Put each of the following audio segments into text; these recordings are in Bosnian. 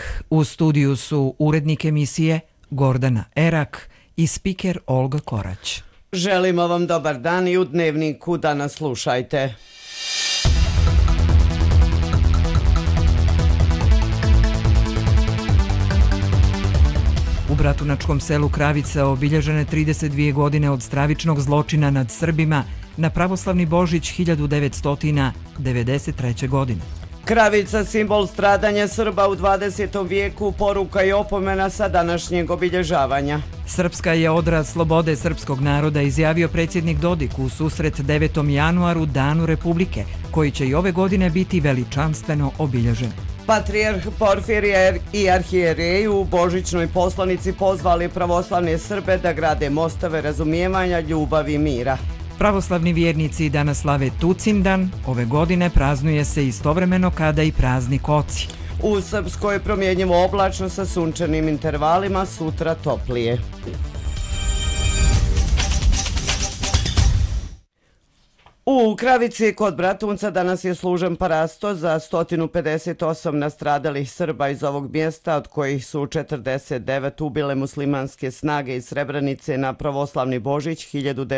U studiju su urednik emisije Gordana Erak i spiker Olga Korać. Želimo vam dobar dan i u Dnevniku da nas slušajte. U bratunačkom selu Kravica obilježene 32 godine od stravičnog zločina nad Srbima na pravoslavni Božić 1993. godine. Kravica, simbol stradanja Srba u 20. vijeku, poruka i opomena sa današnjeg obilježavanja. Srpska je odraz slobode srpskog naroda, izjavio predsjednik Dodik u susret 9. januaru, Danu Republike, koji će i ove godine biti veličanstveno obilježen. Patrijarh Porfirije i arhijereji u božićnoj poslanici pozvali pravoslavne Srbe da grade mostove razumijevanja, ljubavi i mira. Pravoslavni vjernici danas slave Tucindan, ove godine praznuje se istovremeno kada i praznik Oci. U Srpskoj je promjenjivo oblačno sa sunčanim intervalima, sutra toplije. U Kravici kod Bratunca danas je služen parasto za 158 nastradalih Srba iz ovog mjesta, od kojih su 49 ubile muslimanske snage iz Srebrenice na pravoslavni Božić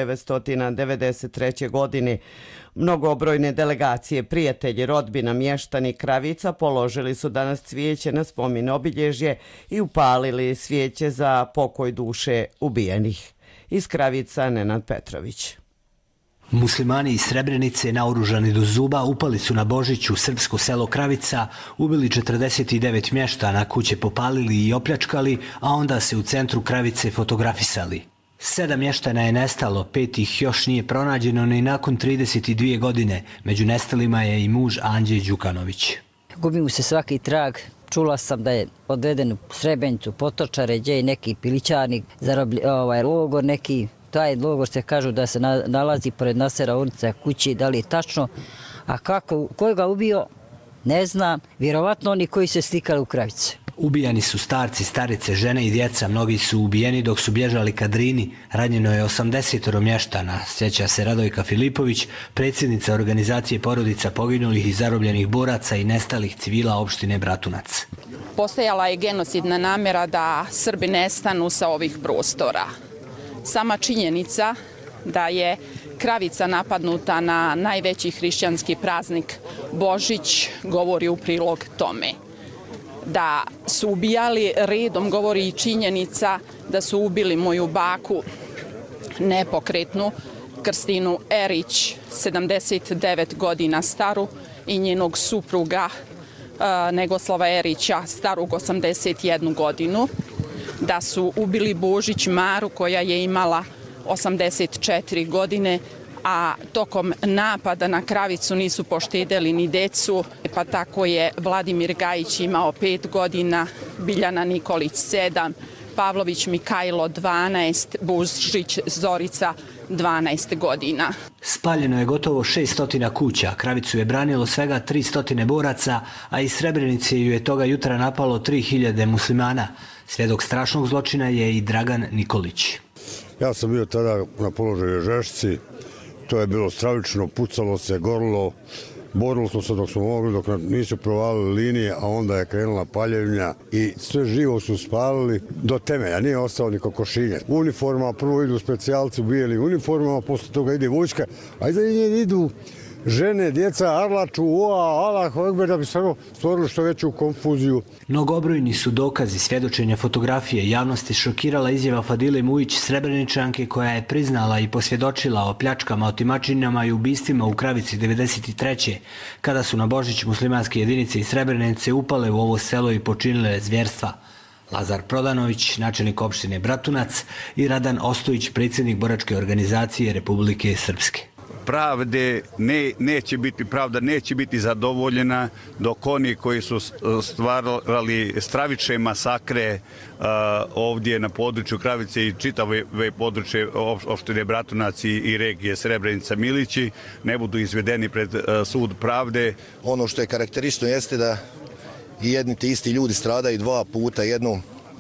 1993. godine. Mnogobrojne delegacije, prijatelji, rodbina, mještani Kravica položili su danas cvijeće na spomen obilježje i upalili svijeće za pokoj duše ubijenih. Iz Kravica Nenad Petrović. Muslimani iz Srebrenice, naoružani do zuba, upali su na Božić u srpsko selo Kravica, ubili 49 mještana, kuće popalili i opljačkali, a onda se u centru Kravice fotografisali. 7 mještana je nestalo, 5 ih još nije pronađeno ni nakon 32 godine. Među nestalima je i muž Anđe Đukanović. Gubi mu se svaki trag. Čula sam da je odveden u Srebrenicu, Potočare, gdje je neki pilićarnik, logor neki. Taj logor se kažu da se nalazi pored Nasera ulica kući, da li je tačno, a ko je ga ubio, ne znam, vjerovatno oni koji se slikali u Kravice. Ubijani su starci, starice, žene i djeca, mnogi su ubijeni dok su bježali ka Drini, ranjeno je 80 mještana, sjeća se Radojka Filipović, predsjednica organizacije porodica poginulih i zarobljenih boraca i nestalih civila opštine Bratunac. Postojala je genocidna namjera da Srbi nestanu sa ovih prostora. Sama činjenica da je Kravica napadnuta na najveći hrišćanski praznik Božić govori u prilog tome. Da su ubijali redom govori i činjenica da su ubili moju baku nepokretnu Krstinu Erić, 79 godina staru, i njenog supruga Negoslava Erića, starog 81 godinu. Da su ubili Božić Maru koja je imala 84 godine, a tokom napada na Kravicu nisu poštedjeli ni decu, pa tako je Vladimir Gajić imao 5 godina, Biljana Nikolić 7, Pavlović Mikajlo 12, Bužić Zorica 12 godina. Spaljeno je gotovo 600 kuća, Kravicu je branilo svega 300 boraca, a iz Srebrenice ju je toga jutra napalo 3000 muslimana. Svjedok strašnog zločina je i Dragan Nikolić. Ja sam bio tada na položaju Žešci, to je bilo stravično, pucalo se, gorilo, borili smo se dok smo mogli, dok nisu provalili linije, a onda je krenula paljevnja i sve živo su spalili do temelja, nije ostao ni kokošinje. Uniforma, prvo idu specijalci u bijeli uniformama, posle toga ide vojska, a iza nje idu žene, djeca, arlaču, Allah, da bi stvorili što veću konfuziju. Mnogobrojni su dokazi, svjedočenja, fotografije. Javnost je šokirala izjava Fadile Mujić, Srebreničanke, koja je priznala i posvjedočila o pljačkama, otimačinama i ubistvima u Kravici 93. kada su na Božić muslimanske jedinice iz Srebrenice upale u ovo selo i počinile zvjerstva. Lazar Prodanović, načelnik opštine Bratunac, i Radan Ostojić, predsjednik boračke organizacije Republike Srpske. Pravda neće biti zadovoljena dok oni koji su stvarali stravične masakre ovdje na području Kravice i čitave područje opštine Bratunac i regije Srebrenica Milići ne budu izvedeni pred sud pravde. Ono što je karakteristično jeste da i jedni te isti ljudi stradaju 2 puta, jednom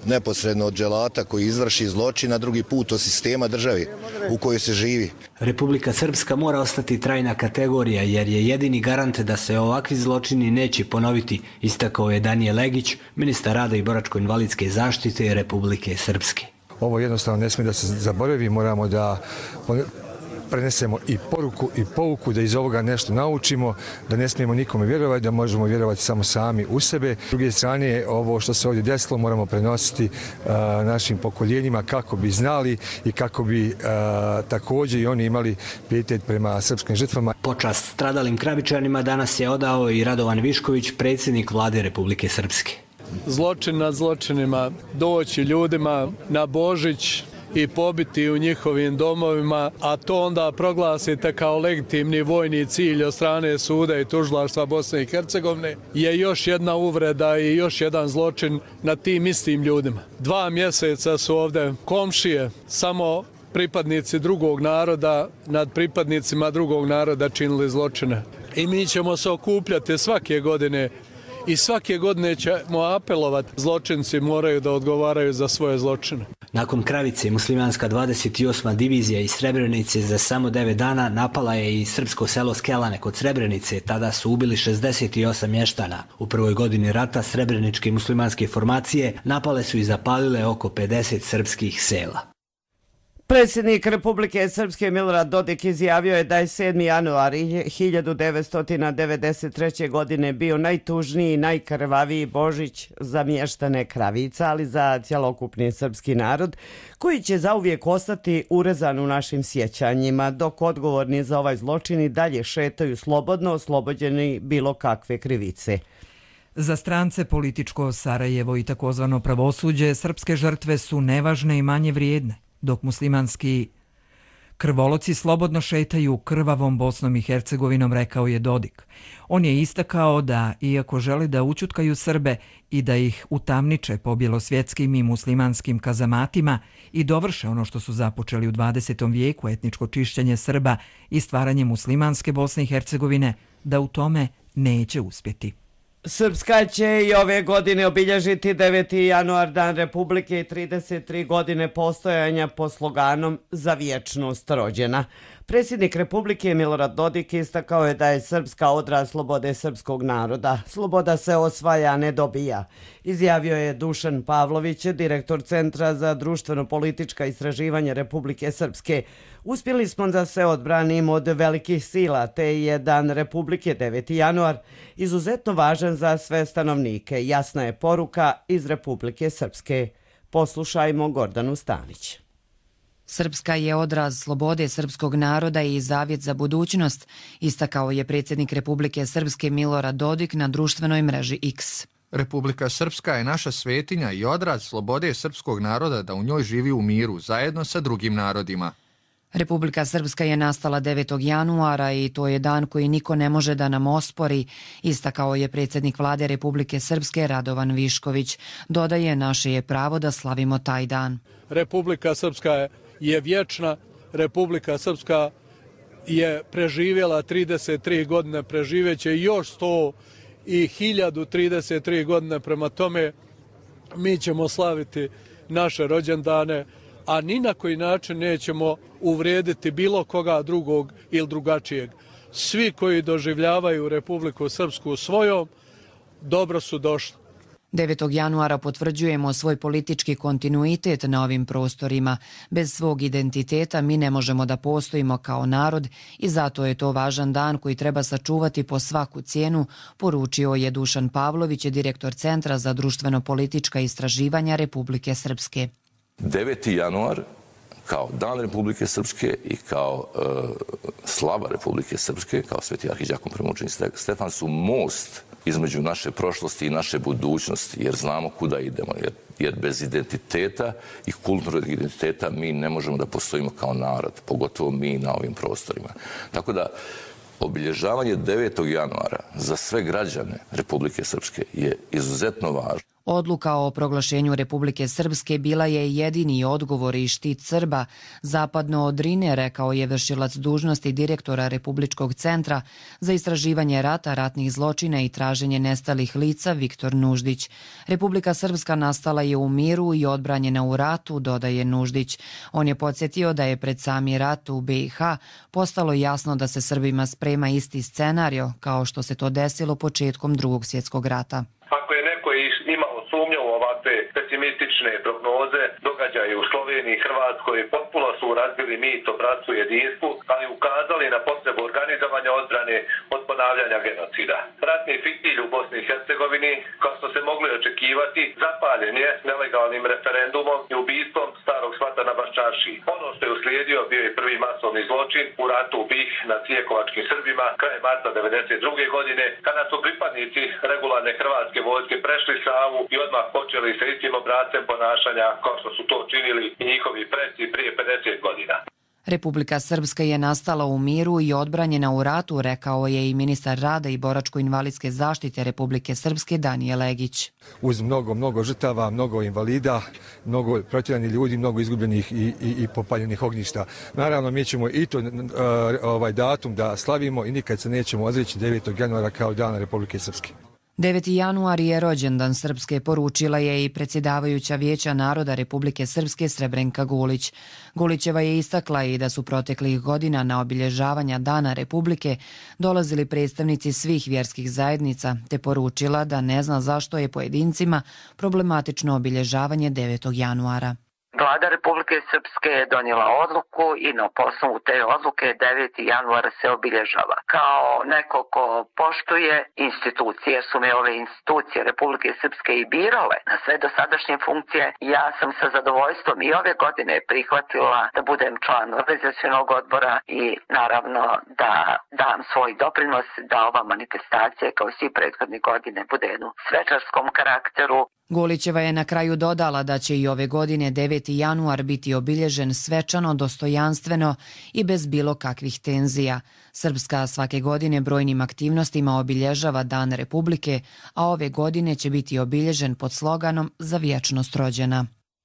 neposredno od dželata koji izvrši zločin, a drugi put od sistema države u kojoj se živi. Republika Srpska mora ostati trajna kategorija jer je jedini garant da se ovakvi zločini neće ponoviti, istakao je Danijel Legić, ministar rada i boračko-invalidske zaštite Republike Srpske. Ovo jednostavno ne smije da se zaboravi, moramo da prenesemo i poruku i pouku, da iz ovoga nešto naučimo, da ne smijemo nikome vjerovati, da možemo vjerovati samo sami u sebe. S druge strane, ovo što se ovdje desilo moramo prenositi našim pokoljenjima kako bi znali i kako bi također i oni imali pijetet prema srpskim žrtvama. Počast stradalim Kravičanima danas je odao i Radovan Višković, predsjednik Vlade Republike Srpske. Zločin nad zločinima, doći ljudima na Božić i pobiti u njihovim domovima, a to onda proglasite kao legitimni vojni cilj od strane suda i tužilaštva Bosne i Hercegovine, je još jedna uvreda i još jedan zločin nad tim istim ljudima. 2 mjeseca su ovdje komšije, samo pripadnici drugog naroda nad pripadnicima drugog naroda činili zločine. I mi ćemo se okupljati svake godine i svake godine ćemo apelovati. Zločinci moraju da odgovaraju za svoje zločine. Nakon Kravice, muslimanska 28. divizija iz Srebrenice za samo 9 dana napala je i srpsko selo Skelane kod Srebrenice. Tada su ubili 68 mještana. U prvoj godini rata srebreničke muslimanske formacije napale su i zapalile oko 50 srpskih sela. Predsjednik Republike Srpske Milorad Dodik izjavio je da je 7. januar 1993. godine bio najtužniji i najkrvaviji Božić za mještane Kravica, ali za cjelokupni srpski narod, koji će zauvijek ostati urezan u našim sjećanjima, dok odgovorni za ovaj zločin i dalje šetaju slobodno, oslobođeni bilo kakve krivice. Za strance političko Sarajevo i takozvano pravosuđe srpske žrtve su nevažne i manje vrijedne, dok muslimanski krvoloci slobodno šetaju krvavom Bosnom i Hercegovinom, rekao je Dodik. On je istakao da, iako žele da ućutkaju Srbe i da ih utamniče po bjelosvjetskim i muslimanskim kazamatima i dovrše ono što su započeli u 20. vijeku, etničko čišćenje Srba i stvaranje muslimanske Bosne i Hercegovine, da u tome neće uspjeti. Srpska će i ove godine obilježiti 9. januar, Dan Republike i 33 godine postojanja pod sloganom Za vječnost rođena. Predsjednik Republike Milorad Dodik istakao je da je Srpska odraz slobode srpskog naroda. Sloboda se osvaja, ne dobija, izjavio je Dušan Pavlović, direktor Centra za društveno-politička istraživanja Republike Srpske. Uspjeli smo da se odbranimo od velikih sila, te je Dan Republike 9. januar izuzetno važan za sve stanovnike. Jasna je poruka iz Republike Srpske. Poslušajmo Gordanu Stanić. Srpska je odraz slobode srpskog naroda i zavjet za budućnost, istakao je predsjednik Republike Srpske Milorad Dodik na društvenoj mreži X. Republika Srpska je naša svetinja i odraz slobode srpskog naroda da u njoj živi u miru zajedno sa drugim narodima. Republika Srpska je nastala 9. januara i to je dan koji niko ne može da nam ospori, istakao je predsjednik Vlade Republike Srpske Radovan Višković. Dodaje, naše je pravo da slavimo taj dan. Republika Srpska je vječna, Republika Srpska je preživjela 33 godine, preživjeće još 100 i 1033 godine, prema tome mi ćemo slaviti naše rođendane, a ni na koji način nećemo uvrijediti bilo koga drugog ili drugačijeg. Svi koji doživljavaju Republiku Srpsku svojom, dobro su došli. 9. januara potvrđujemo svoj politički kontinuitet na ovim prostorima. Bez svog identiteta mi ne možemo da postojimo kao narod i zato je to važan dan koji treba sačuvati po svaku cijenu, poručio je Dušan Pavlović, direktor Centra za društveno-politička istraživanja Republike Srpske. 9. januar kao Dan Republike Srpske i kao slava Republike Srpske, kao Sveti arhidjakon premučeni Stefan su most između naše prošlosti i naše budućnosti, jer znamo kuda idemo, jer bez identiteta i kulturnog identiteta mi ne možemo da postojimo kao narod, pogotovo mi na ovim prostorima. Tako da obilježavanje 9. januara za sve građane Republike Srpske je izuzetno važno. Odluka o proglašenju Republike Srpske bila je jedini odgovor i štit Srba zapadno od Drine, rekao je vršilac dužnosti direktora Republičkog centra za istraživanje rata, ratnih zločina i traženje nestalih lica Viktor Nuždić. Republika Srpska nastala je u miru i odbranjena u ratu, dodaje Nuždić. On je podsjetio da je pred sami rat u BiH postalo jasno da se Srbima sprema isti scenario, kao što se to desilo početkom Drugog svjetskog rata. Ako je neko imao sumnju u ovakve pesimistične prognoze, događaje u Sloveniji i Hrvatskoj potpuno su razbili mit o bratstvu i jedinstvu, ali ukazali na potrebu organizovanja odbrane od ponavljanja genocida. Ratni fitilj u Bosni i Hercegovini, kao što se mogli očekivati, zapaljen je nelegalnim referendumom i ubistvom starog svata na Baščarši. Ono što je uslijedio bio je prvi masovni zločin u ratu u BiH nad cijekovačkim Srbima krajem marta 1992. godine, kada su pripadnici regularne hrvatske vojske prešli Savu i odmah počeli sa istim obrascem ponašanja kao što su to činili i njihovi preci prije 50 godina. Republika Srpska je nastala u miru i odbranjena u ratu, rekao je i ministar rada i boračko-invalidske zaštite Republike Srpske Danijel Legić. Uz mnogo žrtava, mnogo invalida, mnogo protjeranih ljudi, mnogo izgubljenih i popaljenih ognjišta. Naravno, mi ćemo i to datum da slavimo i nikad se nećemo odreći 9. januara kao dana Republike Srpske. 9. januar je rođendan Srpske, poručila je i predsjedavajuća Vijeća naroda Republike Srpske Srebrenka Gulić. Gulićeva je istakla i da su proteklih godina na obilježavanja Dana Republike dolazili predstavnici svih vjerskih zajednica, te poručila da ne zna zašto je pojedincima problematično obilježavanje 9. januara. Vlada Republike Srpske je donijela odluku i na osnovu te odluke 9. januar se obilježava. Kao neko ko poštuje institucije, jer su me ove institucije Republike Srpske i birale na sve dosadašnje funkcije, ja sam sa zadovoljstvom i ove godine prihvatila da budem član organizacionog odbora i naravno da dam svoj doprinos da ova manifestacija kao svi prethodne godine bude jednu svečarskom karakteru. Gulićeva je na kraju dodala da će i ove godine 9. januar biti obilježen svečano, dostojanstveno i bez bilo kakvih tenzija. Srpska svake godine brojnim aktivnostima obilježava Dan Republike, a ove godine će biti obilježen pod sloganom Za vječnost rođena.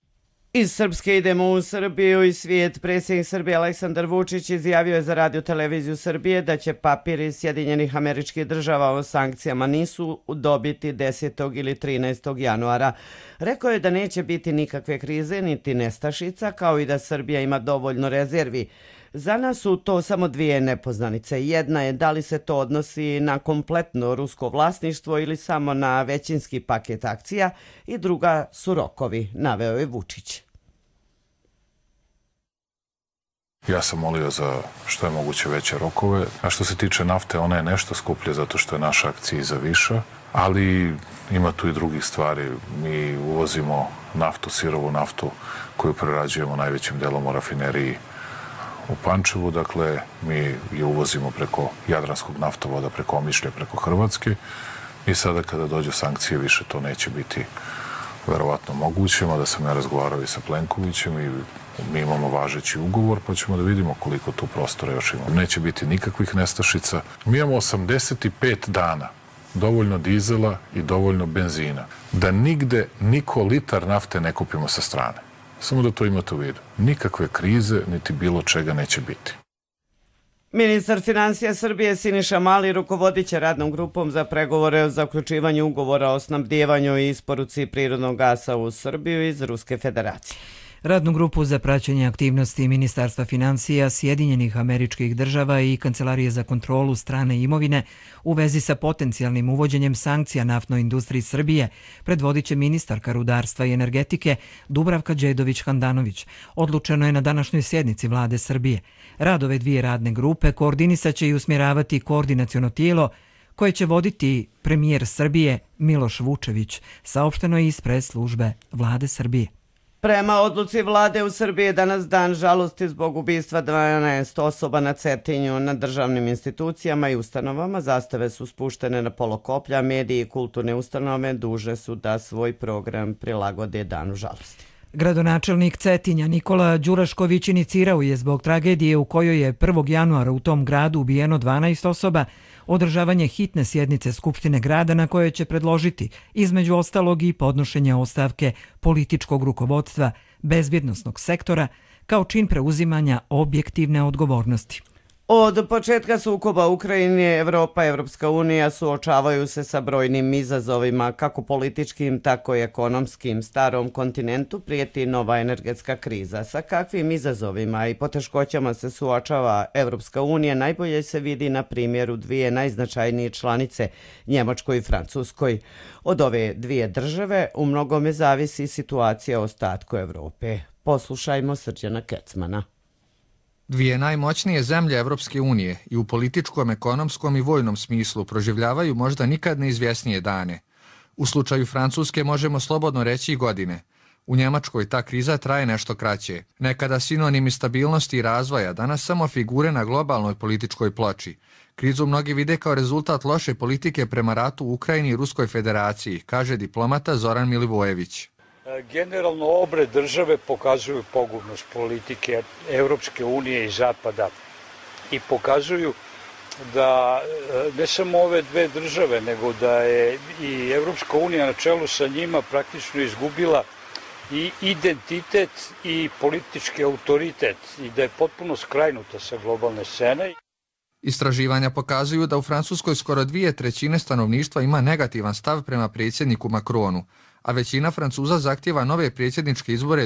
Iz Srpske idemo u Srbiju i svijet. Predsjednik Srbije Aleksandar Vučić izjavio je za Radio televiziju Srbije da će papiri Sjedinjenih Američkih Država o sankcijama nisu dobiti 10. ili 13. januara. Rekao je da neće biti nikakve krize niti nestašica, kao i da Srbija ima dovoljno rezervi. Za nas su to samo dvije nepoznanice. Jedna je da li se to odnosi na kompletno rusko vlasništvo ili samo na većinski paket akcija i druga su rokovi, naveo je Vučić. Ja sam molio za što je moguće veće rokove, a što se tiče nafte, ona je nešto skuplja zato što je naša akciza viša, ali ima tu i drugih stvari. Mi uvozimo naftu, sirovu naftu koju prerađujemo najvećim delom u rafineriji u Pančevu, dakle mi je uvozimo preko Jadranskog naftovoda, preko Omišlja, preko Hrvatske i sada kada dođu sankcije više to neće biti verovatno moguće, da sam ja razgovarao i sa Plenkovićem i mi imamo važeći ugovor pa ćemo da vidimo koliko tu prostora još imamo. Neće biti nikakvih nestašica. Mi imamo 85 dana dovoljno dizela i dovoljno benzina da nigde niko litar nafte ne kupimo sa strane. Samo da to imate u vidu. Nikakve krize, niti bilo čega neće biti. Ministar financija Srbije Siniša Mali rukovodit će radnom grupom za pregovore o zaključivanju ugovora o snabdijevanju i isporuci prirodnog gasa u Srbiju iz Ruske federacije. Radnu grupu za praćenje aktivnosti Ministarstva financija Sjedinjenih Američkih Država i Kancelarije za kontrolu strane imovine u vezi sa potencijalnim uvođenjem sankcija naftnoj industriji Srbije predvodit će ministarka rudarstva i energetike Dubravka Đedović-Handanović. Odlučeno je na današnjoj sjednici Vlade Srbije. Rad ove dvije radne grupe koordinisaće i usmjeravati koordinaciono tijelo koje će voditi premijer Srbije Miloš Vučević, saopšteno je iz pres službe Vlade Srbije. Prema odluci vlade u Srbiji je danas dan žalosti zbog ubistva 12 osoba na Cetinju. Na državnim institucijama i ustanovama zastave su spuštene na polokoplja, mediji i kulturne ustanove dužne su da svoj program prilagode danu žalosti. Gradonačelnik Cetinja Nikola Đurašković inicirao je zbog tragedije u kojoj je 1. januara u tom gradu ubijeno 12 osoba održavanje hitne sjednice Skupštine grada na kojoj će predložiti, između ostalog, i podnošenje ostavke političkog rukovodstva bezbjednosnog sektora kao čin preuzimanja objektivne odgovornosti. Od početka sukoba u Ukrajini, Evropa i Evropska unija suočavaju se sa brojnim izazovima, kako političkim, tako i ekonomskim. Starom kontinentu prijeti nova energetska kriza. Sa kakvim izazovima i poteškoćama se suočava Evropska unija najbolje se vidi na primjeru dvije najznačajnije članice, Njemačkoj i Francuskoj. Od ove dvije države u mnogome zavisi situacija u ostatku Evrope. Poslušajmo Srđana Kecmana. Dvije najmoćnije zemlje Evropske unije i u političkom, ekonomskom i vojnom smislu proživljavaju možda nikad neizvjesnije dane. U slučaju Francuske možemo slobodno reći i godine. U Njemačkoj ta kriza traje nešto kraće. Nekada sinonimi stabilnosti i razvoja, danas samo figure na globalnoj političkoj ploči. Krizu mnogi vide kao rezultat loše politike prema ratu u Ukrajini i Ruskoj federaciji, kaže diplomata Zoran Milivojević. Generalno obe države pokazuju pogubnost politike Evropske unije i Zapada i pokazuju da ne samo ove dve države, nego da je i Evropska unija na čelu sa njima praktično izgubila i identitet i politički autoritet i da je potpuno skrajnuta sa globalne scene. Istraživanja pokazuju da u Francuskoj skoro 2/3 stanovništva ima negativan stav prema predsjedniku Macronu, a većina Francuza zahtjeva nove predsjedničke izbore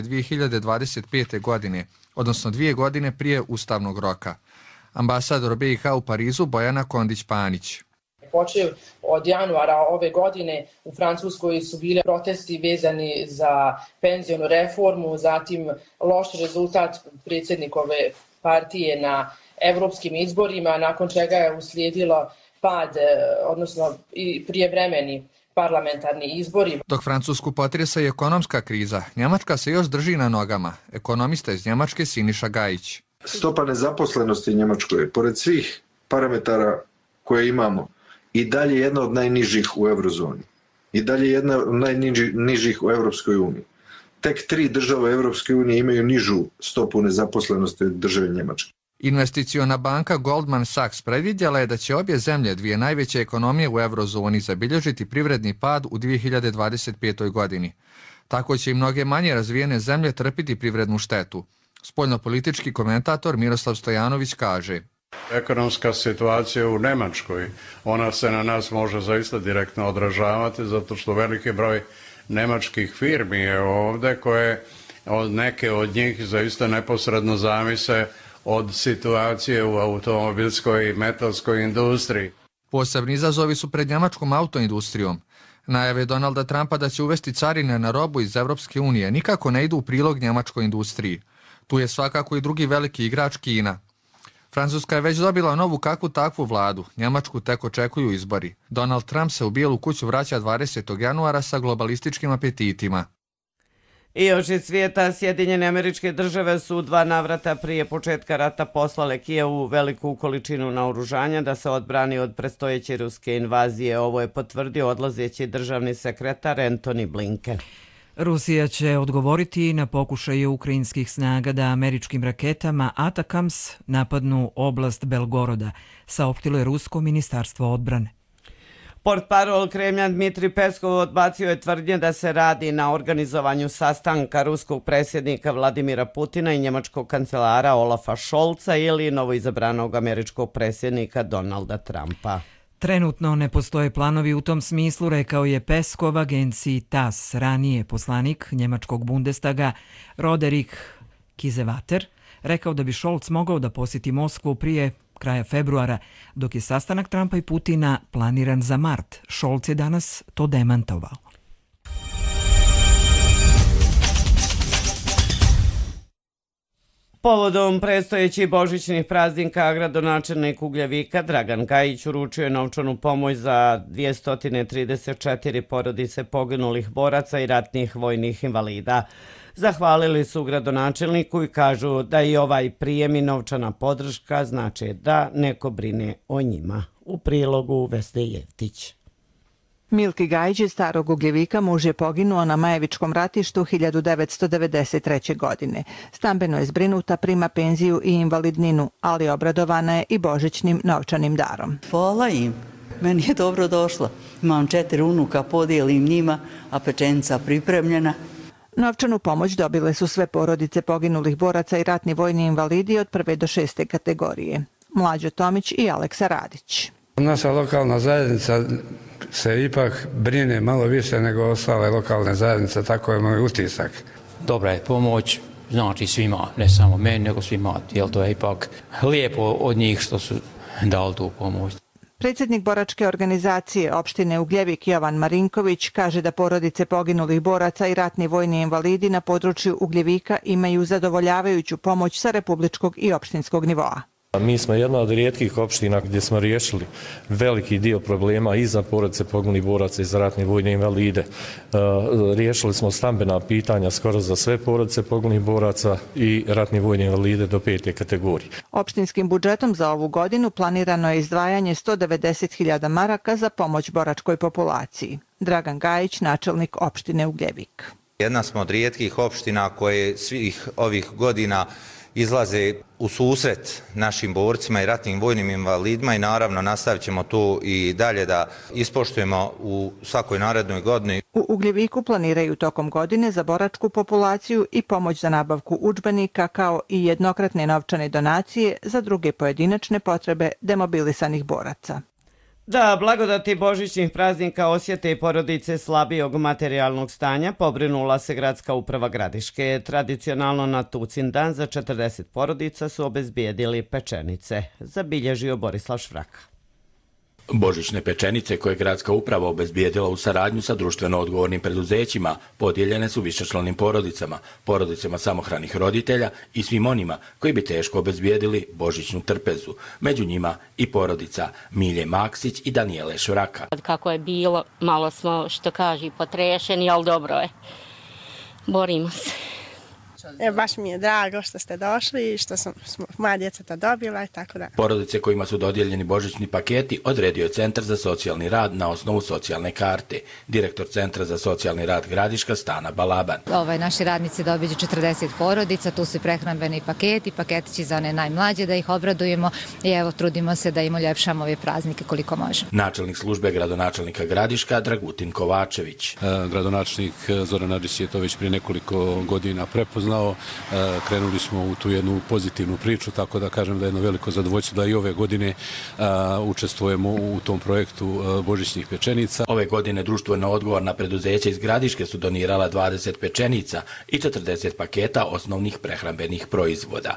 2025. godine, odnosno 2 godine prije ustavnog roka. Ambasador BiH u Parizu Bojana Kondić-Panić. Počev od januara ove godine u Francuskoj su bile protesti vezani za penzionu reformu, zatim loš rezultat predsjednikove partije na evropskim izborima, nakon čega je uslijedilo pad, odnosno i prijevremeni parlamentarni izbori. Dok Francusku potresa i ekonomska kriza, Njemačka se još drži na nogama. Ekonomista iz Njemačke Siniša Gajić. Stopa nezaposlenosti u Njemačkoj, pored svih parametara koje imamo, i dalje jedna od najnižih u eurozoni. I dalje jedna od najnižih u Evropskoj uniji. Tek 3 države Evropske unije imaju nižu stopu nezaposlenosti od države Njemačke. Investiciona banka Goldman Sachs predvidjela je da će obje zemlje, dvije najveće ekonomije u eurozoni, zabilježiti privredni pad u 2025. godini. Tako će i mnoge manje razvijene zemlje trpiti privrednu štetu. Spoljnopolitički komentator Miroslav Stojanović kaže: Ekonomska situacija u Njemačkoj, ona se na nas može zaista direktno odražavati, zato što veliki broj njemačkih firmi je ovdje, koje neke od njih zaista neposredno zavise od situacije u automobilskoj i metalskoj industriji. Posebni izazovi su pred njemačkom autoindustrijom. Najave Donalda Trumpa da će uvesti carine na robu iz Evropske unije nikako ne idu u prilog njemačkoj industriji. Tu je svakako i drugi veliki igrač Kina. Francuska je već dobila novu kakvu takvu vladu, Njemačku tek očekuju izbori. Donald Trump se u Bijelu kuću vraća 20. januara sa globalističkim apetitima. I još iz svijeta, Sjedinjene Američke Države su 2 navrata prije početka rata poslale Kijevu veliku količinu naoružanja da se odbrani od predstojeće ruske invazije. Ovo je potvrdio odlazeći državni sekretar Antony Blinken. Rusija će odgovoriti na pokušaje ukrajinskih snaga da američkim raketama Atakams napadnu oblast Belgoroda, saopštilo je Rusko ministarstvo odbrane. Portparol Kremlja Dmitri Peskov odbacio je tvrdnje da se radi na organizovanju sastanka ruskog predsjednika Vladimira Putina i njemačkog kancelara Olafa Scholza ili novoizabranog američkog predsjednika Donalda Trumpa. Trenutno ne postoje planovi u tom smislu, rekao je Peskov agenciji TASS. Ranije poslanik njemačkog Bundestaga Roderich Kiesewetter rekao da bi Scholz mogao da posjeti Moskvu prije kraja februara, dok je sastanak Trumpa i Putina planiran za mart. Scholz je danas to demantovao. Povodom predstojećih božićnih praznika, gradonačelnik Ugljevika Dragan Gajić uručio je novčanu pomoć za 234 porodice poginulih boraca i ratnih vojnih invalida. Zahvalili su gradonačelniku i kažu da i ovaj prijem i novčana podrška znači da neko brine o njima. U prilogu Vesne Jevtić. Milki Gajić iz Starog Ugljevika muž je poginuo na Majevičkom ratištu 1993. godine. Stambeno je zbrinuta, prima penziju i invalidninu, ali obradovana je i božićnim novčanim darom. Hvala im, meni je dobro došlo. Imam 4 unuka, podijelim njima, a pečenica pripremljena. Novčanu pomoć dobile su sve porodice poginulih boraca i ratni vojni invalidi od 1. do 6. kategorije. Mlađo Tomić i Aleksa Radić. Naša lokalna zajednica se ipak brine malo više nego ostale lokalne zajednice, tako je moj utisak. Dobra je pomoć, znači svima, ne samo meni, nego svima, jer to je ipak lijepo od njih što su dali tu pomoć. Predsjednik boračke organizacije opštine Ugljevik Jovan Marinković kaže da porodice poginulih boraca i ratni vojni invalidi na području Ugljevika imaju zadovoljavajuću pomoć sa republičkog i opštinskog nivoa. Mi smo jedna od rijetkih opština gdje smo riješili veliki dio problema i za porodice poginulih boraca i za ratne vojne invalide. Riješili smo stambena pitanja skoro za sve porodice poginulih boraca i ratne vojne invalide do 5. kategorije. Opštinskim budžetom za ovu godinu planirano je izdvajanje 190.000 maraka za pomoć boračkoj populaciji. Dragan Gajić, načelnik opštine Ugljevik. Jedna smo od rijetkih opština koje svih ovih godina izlaze u susret našim borcima i ratnim vojnim invalidima i naravno nastavit ćemo to i dalje da ispoštujemo u svakoj narednoj godini. U Ugljeviku planiraju tokom godine za boračku populaciju i pomoć za nabavku udžbenika kao i jednokratne novčane donacije za druge pojedinačne potrebe demobilisanih boraca. Da blagodati božićnih praznika osjete i porodice slabijog materijalnog stanja, pobrinula se gradska uprava Gradiške. Tradicionalno na Tucin dan za 40 porodica su obezbijedili pečenice, zabilježio Borislav Švraka. Božićne pečenice koje je gradska uprava obezbijedila u saradnju sa društveno odgovornim preduzećima podijeljene su višečlanim porodicama, porodicama samohranih roditelja i svim onima koji bi teško obezbijedili božićnu trpezu. Među njima i porodica Milje Maksić i Danijele Švraka. Kako je bilo, malo smo, što kaži, potrešeni, ali dobro je. Borimo se. Baš mi je drago što ste došli i što smo moja djeca dobila i tako da. Porodice kojima su dodijeljeni božićni paketi odredio je Centar za socijalni rad na osnovu socijalne karte. Direktor Centra za socijalni rad Gradiška Stana Balaban. Naši radnici dobiđu 40 porodica, tu su prehrambeni paketi, paketići za one najmlađe da ih obradujemo i evo trudimo se da im uljepšamo ove praznike koliko možemo. Načelnik službe gradonačelnika Gradiška Dragutin Kovačević. Gradonačelnik Zoran Adić je to već prije nekoliko godina prepoznao. Krenuli smo u tu jednu pozitivnu priču, tako da kažem da je jedno veliko zadovoljstvo da i ove godine učestvujemo u tom projektu božićnih pečenica. Ove godine društveno odgovorna preduzeća iz Gradiške su donirala 20 pečenica i 40 paketa osnovnih prehrambenih proizvoda.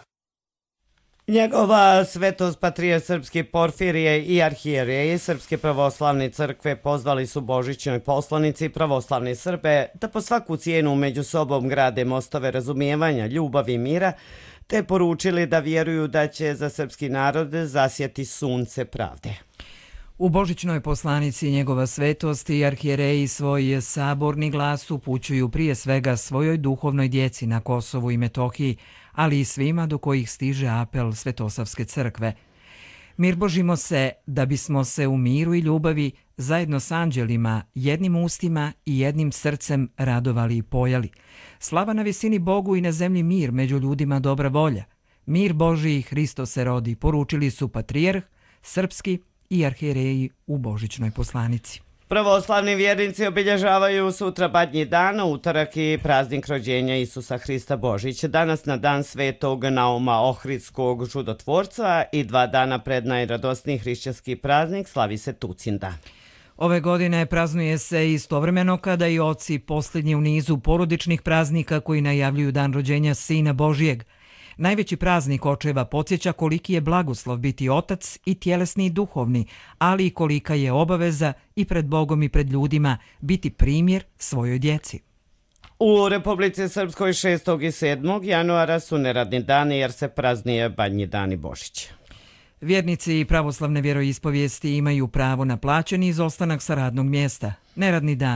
Njegova svetost Patrijarh Srpski Porfirije i arhijereji Srpske pravoslavne crkve pozvali su božićnoj poslanici pravoslavne Srbe da po svaku cijenu među sobom grade mostove razumijevanja, ljubavi i mira, te poručili da vjeruju da će za srpski narod zasjati sunce pravde. U božićnoj poslanici njegova svetost i arhijereji svoj saborni glas upućuju prije svega svojoj duhovnoj djeci na Kosovu i Metohiji, ali i svima do kojih stiže apel Svetosavske crkve. Mir božimo se da bismo se u miru i ljubavi zajedno s anđelima, jednim ustima i jednim srcem radovali i pojali. Slava na visini Bogu i na zemlji mir, među ljudima dobra volja. Mir Božiji, Hristo se rodi, poručili su patrijarh Srpski i arhijereji u božićnoj poslanici. Pravoslavni vjernici obilježavaju sutra Badnji dan, utorak i praznik rođenja Isusa Hrista Božić. Danas na dan svetog Nauma Ohridskog čudotvorca i 2 dana pred najradosniji hrišćanski praznik slavi se Tucin dan. Ove godine praznuje se istovremeno kada i oci posljednji u nizu porodičnih praznika koji najavljuju dan rođenja Sina Božijeg. Najveći praznik očeva podsjeća koliki je blagoslov biti otac i tjelesni i duhovni, ali i kolika je obaveza i pred Bogom i pred ljudima biti primjer svojoj djeci. U Republici Srpskoj 6. i 7. januara su neradni dani jer se praznuje Badnji dan i Božić. Vjernici i pravoslavne vjeroispovijesti imaju pravo na plaćeni izostanak sa radnog mjesta. Neradni dani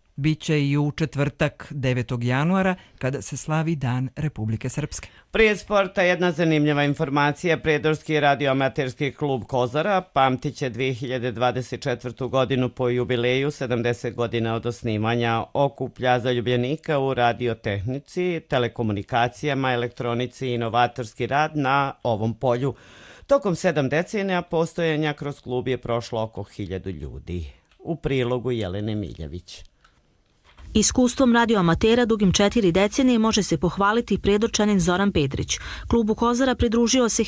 Biće i u četvrtak 9. januara kada se slavi Dan Republike Srpske. Prije sporta jedna zanimljiva informacija. Prijedorski radioamaterski klub Kozara pamtit će 2024. godinu po jubileju 70 godina od osnivanja. Okuplja zaljubljenika u radiotehnici, telekomunikacijama, elektronici i inovatorski rad na ovom polju. Tokom 7 decenija postojanja kroz klub je prošlo oko 1000 ljudi. U prilogu Jelene Miljević. Iskustvom radioamatera dugim 4 decenije može se pohvaliti Prijedorčanin Zoran Petrić. Klubu Kozara pridružio se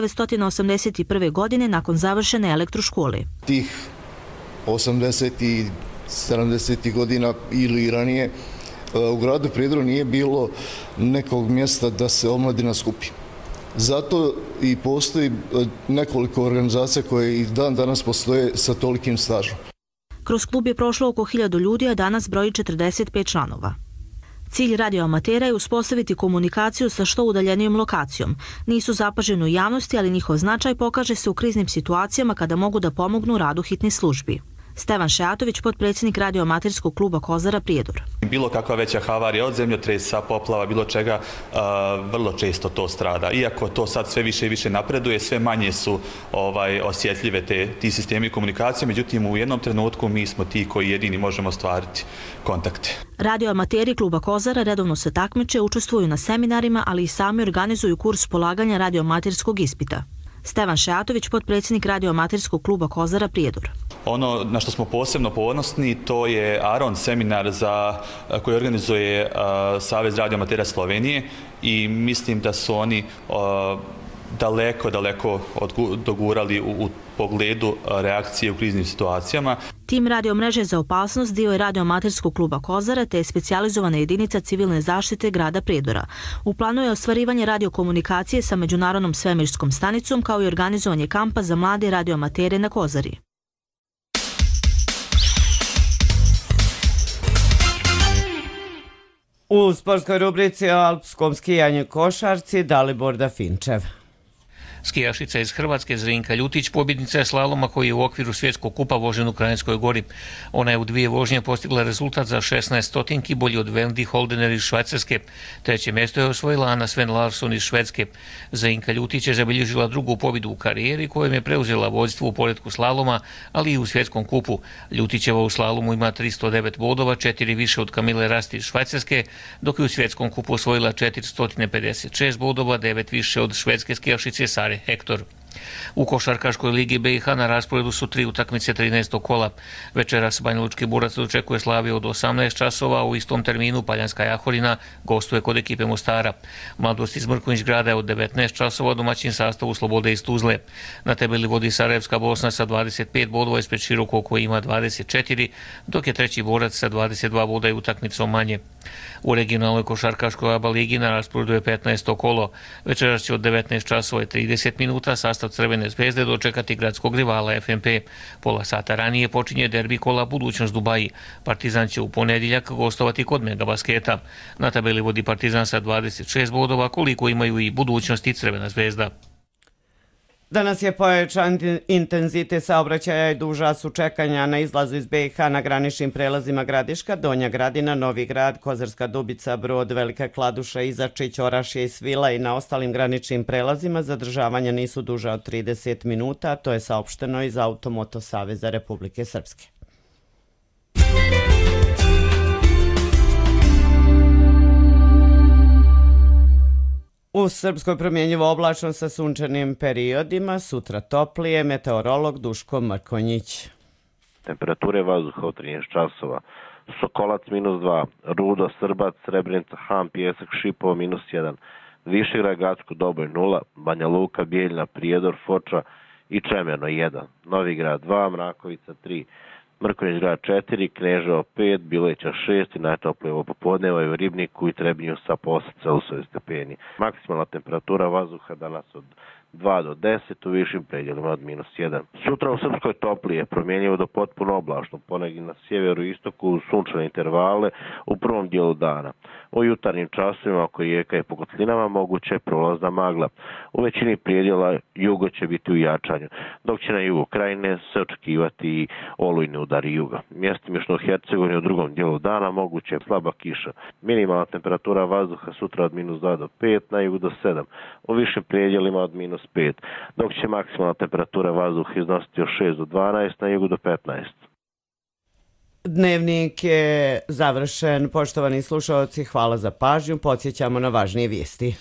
1981. godine nakon završene elektroškole. Tih 80. i 70. godina ili ranije u gradu Prijedoru nije bilo nekog mjesta da se omladina skupi. Zato i postoji nekoliko organizacija koje i dan danas postoje sa tolikim stažom. Kroz klub je prošlo oko 1000 ljudi, a danas broji 45 članova. Cilj radioamatera je uspostaviti komunikaciju sa što udaljenijom lokacijom. Nisu zapaženi u javnosti, ali njihov značaj pokaže se u kriznim situacijama kada mogu da pomognu radu hitnih službi. Stevan Šejatović, potpredsjednik radioamaterskog kluba Kozara Prijedor. Bilo kakva veća havarija od zemljotresa, poplava, bilo čega, vrlo često to strada. Iako to sad sve više i više napreduje, sve manje su osjetljive ti sistemi komunikacije, međutim u jednom trenutku mi smo ti koji jedini možemo ostvariti kontakte. Radioamateri kluba Kozara redovno se takmiče, učestvuju na seminarima, ali i sami organizuju kurs polaganja radioamaterskog ispita. Stevan Šejatović, potpredsjednik radioamaterskog kluba Kozara Prijedor. Ono na što smo posebno ponosni, to je ARON seminar koji organizuje Savez radioamatera Slovenije i mislim da su oni daleko dogurali u pogledu reakcije u kriznim situacijama. Tim radiomreže za opasnost dio je radioamaterskog kluba Kozara te je specijalizovana jedinica civilne zaštite grada Prijedora. U planu je ostvarivanje radiokomunikacije sa Međunarodnom svemirskom stanicom kao i organizovanje kampa za mlade radioamatere na Kozari. U sportskoj rubrici o alpskom skijanju i košarci Dalibor Dafinčev. Skijašica iz Hrvatske Zrinka Ljutić pobjednica je slaloma koji je u okviru svjetskog kupa vožen u Kranjskoj Gori. Ona je u 2 vožnje postigla rezultat za 16 stotinki, bolji od Wendy Holdener iz Švajcarske. Treće mjesto je osvojila Ana Sven Larsson iz Švedske. Zrinka Ljutić je zabilježila drugu pobjedu u karijeri kojom je preuzela vodstvo u poretku slaloma, ali i u svjetskom kupu. Ljutićeva u slalomu ima 309 bodova, 4 više od Kamile Rasti iz Švajcarske, dok je u svjetskom kupu osvojila 456 bodova, 9 više od švedske skijašice Sare Hektor. U košarkaškoj ligi BiH na rasporedu su 3 utakmice 13. kola. Večeras Banjalučki Borac dočekuje Slaviju od 18 časova, a u istom terminu Paljanska Jahorina gostuje kod ekipe Mostara. Mladost iz Mrkonjić Grada je od 19 časova, domaćin sastavu Slobode iz Tuzle. Na tabeli vodi Sarajevska Bosna sa 25 bodova ispred Široko koji ima 24, dok je treći Borac sa 22 boda i utakmicom manje. U regionalnoj košarkaškoj ABA ligi na rasporedu je 15. kolo. Večeras će od 19 časova i 30 minuta sastav Crvene zvezde dočekati gradskog rivala FNP. Pola sata ranije počinje derbi kola Budućnost Dubaji. Partizan će u ponedjeljak gostovati kod Megabasketa. Na tabeli vodi Partizan sa 26 bodova, koliko imaju i Budućnost i Crvena zvezda. Danas je pojačan intenzitet saobraćaja i duža su čekanja na izlazu iz BiH na graničnim prelazima Gradiška, Donja Gradina, Novi Grad, Kozarska Dubica, Brod, Velika Kladuša, Izačić, Orašje i Svila i na ostalim graničnim prelazima zadržavanja nisu duža od 30 minuta, to je saopšteno iz Automoto Saveza Republike Srpske. U Srpskoj promjenjivo oblačno sa sunčanim periodima, sutra toplije, meteorolog Duško Mrkonjić. Temperature vazduha od 13 časova. Sokolac -2, Rudo, Srbac, Srebrenica, Han, Pjesak, Šipovo -1, Višegrad, Gacko, Doboj 0, Banja Luka, Bijeljina, Prijedor, Foča i Čemerno 1, Novi Grad 2, Mrakovica 3, Mrkonjić Grad 4, Kneževo 5, Bileća 6 i najtoplije ovo popodneva i u Ribniku i Trebinju sa po 8 Celzijusovih stepeni. Maksimalna temperatura vazduha danas od 2 do 10, u višim predjelima od -1. Sutra u Srpskoj toplije, promjenjivo do potpuno oblačno, ponegdje na sjeveru i istoku sunčane intervale u prvom dijelu dana. U jutarnjim časovima oko rijeka i po kotlinama moguće je prolazna magla. U većini predjela jugo će biti u jačanju, dok će na jugu krajine se očekivati i olujni udari juga. Mjestimično u Hercegovini u drugom dijelu dana moguće je slaba kiša. Minimalna temperatura vazduha sutra od -2 do 5, na jugu do 7, u višim predjelima od -5, dok će maksimalna temperatura vazduha iznositi od 6 do 12, na jugu do 15. Dnevnik je završen. Poštovani slušalci, hvala za pažnju. Podsjećamo na važnije vijesti.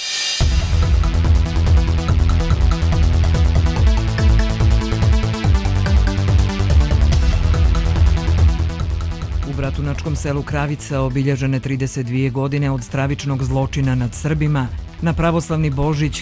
U bratunačkom selu Kravica obilježene 32 godine od stravičnog zločina nad Srbima na pravoslavni Božić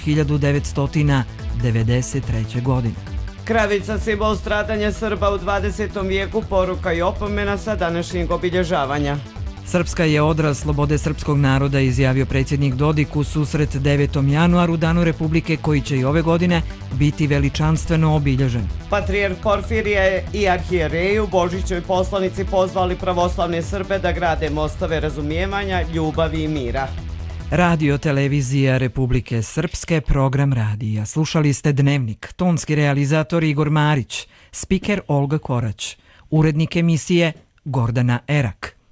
1993. godine. Kravica, simbol stradanja Srba u 20. vijeku, poruka i opomena sa današnjeg obilježavanja. Srpska je odraz slobode srpskog naroda, izjavio predsjednik Dodik u susret 9. januaru, danu Republike, koji će i ove godine biti veličanstveno obilježen. Patrijarh Porfirije i arhijereji u Božićoj poslanici pozvali pravoslavne Srbe da grade mostove razumijevanja, ljubavi i mira. Radio televizija Republike Srpske, program radija. Slušali ste Dnevnik, tonski realizator Igor Marić, spiker Olga Korać, urednik emisije Gordana Erak.